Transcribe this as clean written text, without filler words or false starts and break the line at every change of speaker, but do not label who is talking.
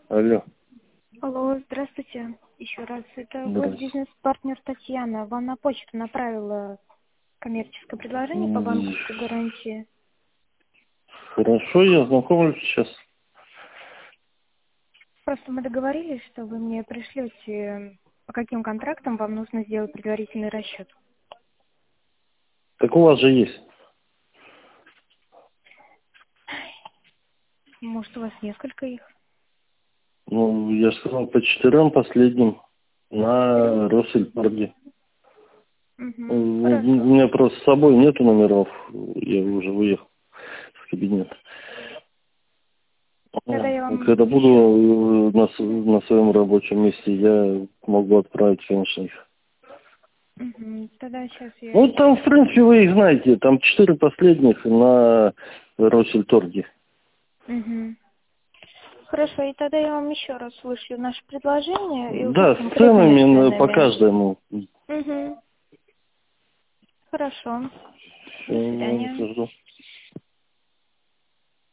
Алло.
Алло, здравствуйте. Еще раз. Это ваш
Здравствуйте.
бизнес-партнер Татьяна. Вам на почту направила коммерческое предложение по банковской гарантии.
Хорошо, я знакомлюсь сейчас.
Просто мы договорились, что вы мне пришлете, по каким контрактам вам нужно сделать предварительный расчет.
Так у вас же есть.
Может, у вас несколько их?
Ну, я же сказал, по 4 последним на Россельпорге. У
Хорошо.
меня просто с собой нету номеров. Я уже выехал в кабинет.
Тогда я вам
Когда буду
еще...
на своем рабочем месте, я могу отправить, конечно, их.
Тогда сейчас я
Ну, там,
еще...
в принципе, вы их знаете. Там 4 последних на Россельторге.
Хорошо, и тогда я вам еще раз вышлю наше предложение и уже с
Да, с
конкретными
ценами по
ценами.
каждому.
Хорошо. До
Все,
свидания.
жду.